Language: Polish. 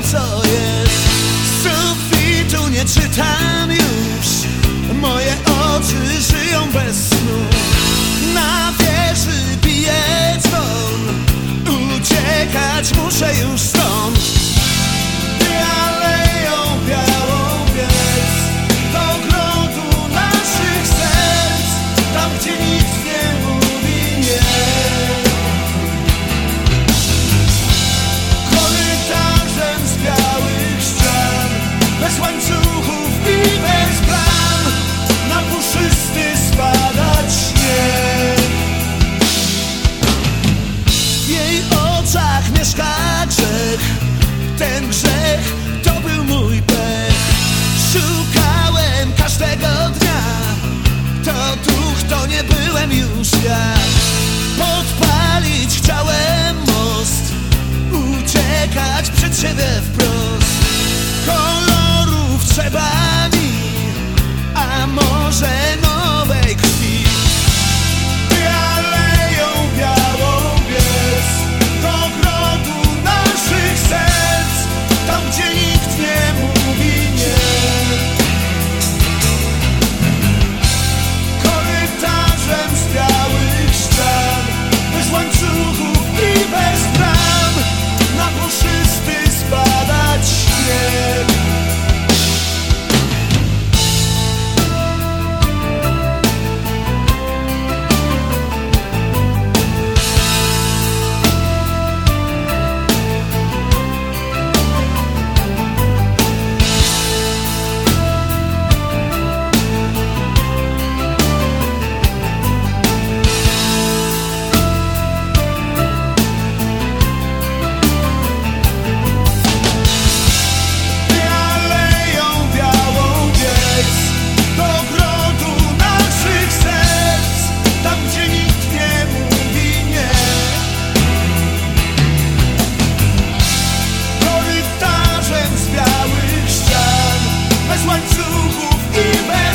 co jest. Z sufitu nie czytam już, moje oczy żyją bez snu. Na wieży bije dzwon, uciekać muszę już stąd. Aleją białą biec do ogrodu naszych serc, tam gdzie nikt nie mówi nie. Korytarzem z białych ścian, bez łańcuchów i bez bram, na puszysty spadać śnieg. W jej oczach mieszka grzech, ten grzech to był mój pech. Szukałem każdego dnia, to duch, to nie byłem już ja. Podpalić chciałem most, uciekać przed siebie wprost. Kolorów trzeba mi, a może nowej krwi. Aleją białą biec do ogrodu naszych serc, tam gdzie nikt nie mówi nie. Korytarzem z białych ścian, bez łańcuchów i bez bram, na puszysty spadać śnieg. Łańcuchów i bez